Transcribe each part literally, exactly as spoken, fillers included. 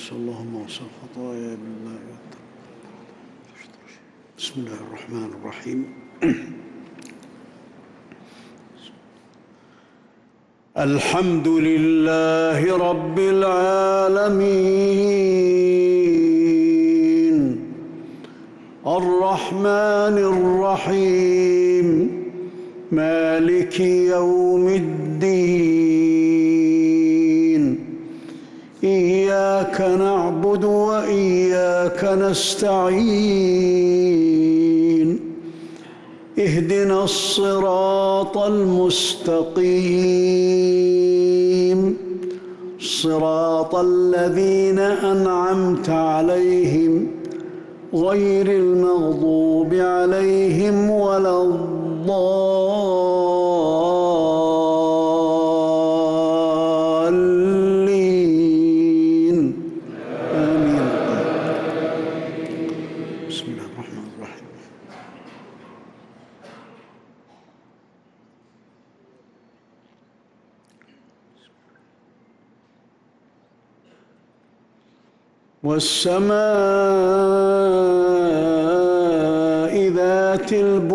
اللهم وصل خطايا بالله والتقوى. بسم الله الرحمن الرحيم. الحمد لله رب العالمين الرحمن الرحيم مالك يوم الدين إياك نعبد وإياك نستعين اهدنا الصراط المستقيم صراط الذين أنعمت عليهم غير المغضوب عليهم ولا الضالين آمين. بسم الله الرحمن الرحيم. والسماء ذات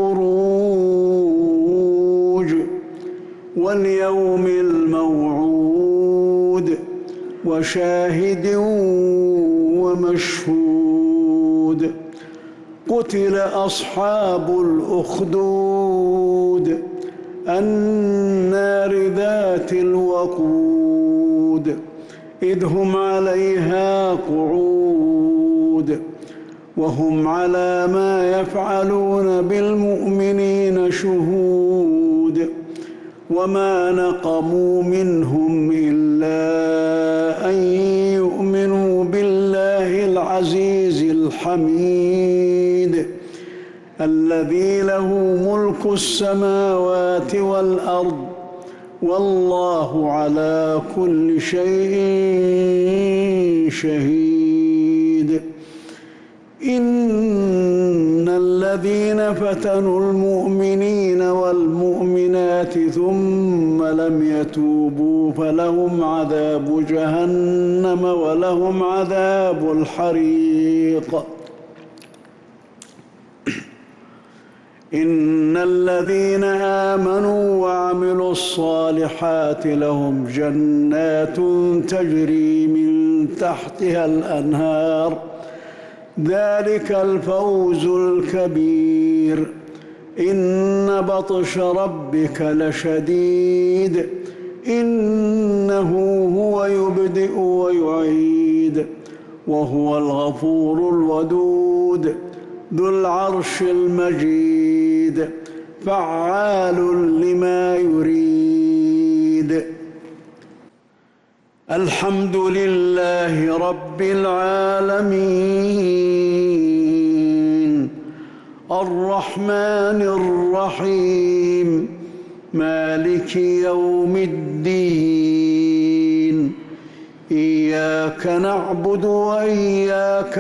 البروج واليوم الموعود وشاهد ومشهود قتل أصحاب الأخدود النار ذات الوقود إذ هم عليها قعود وهم على ما يفعلون بالمؤمنين شهود وما نقموا منهم إلا أن يؤمنوا بالله العزيز الحميد الذي له ملك السماوات والأرض والله على كل شيء شهيد. إن الذين فتنوا المؤمنين والمؤمنات ثم لم يتوبوا فلهم عذاب جهنم ولهم عذاب الحريق. إن الذين آمنوا وعملوا الصالحات لهم جنات تجري من تحتها الأنهار ذلك الفوز الكبير. إن بطش ربك لشديد إنه هو يبدئ ويعيد وهو الغفور الودود ذو العرش المجيد فعال لما يريد. الحمد لله رب العالمين الرحمن الرحيم مالك يوم الدين إياك نعبد وإياك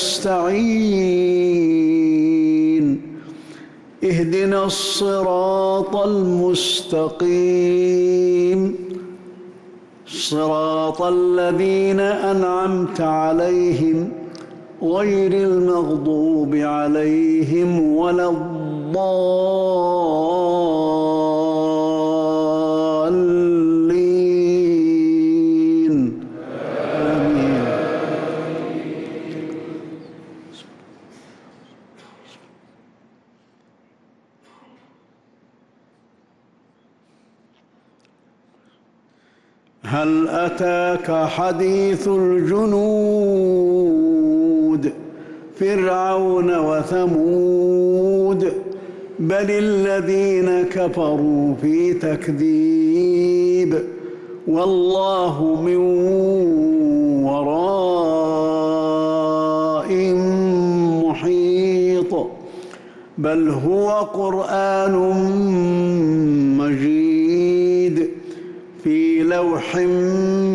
نستعين اهدنا الصراط المستقيم صراط الذين أنعمت عليهم غير المغضوب عليهم ولا الضالين آمين. هل أتاك حديث الجنود فرعون وثمود بل الذين كفروا في تكذيب والله من ورائهم محيط بل هو قرآن مجيد في لوح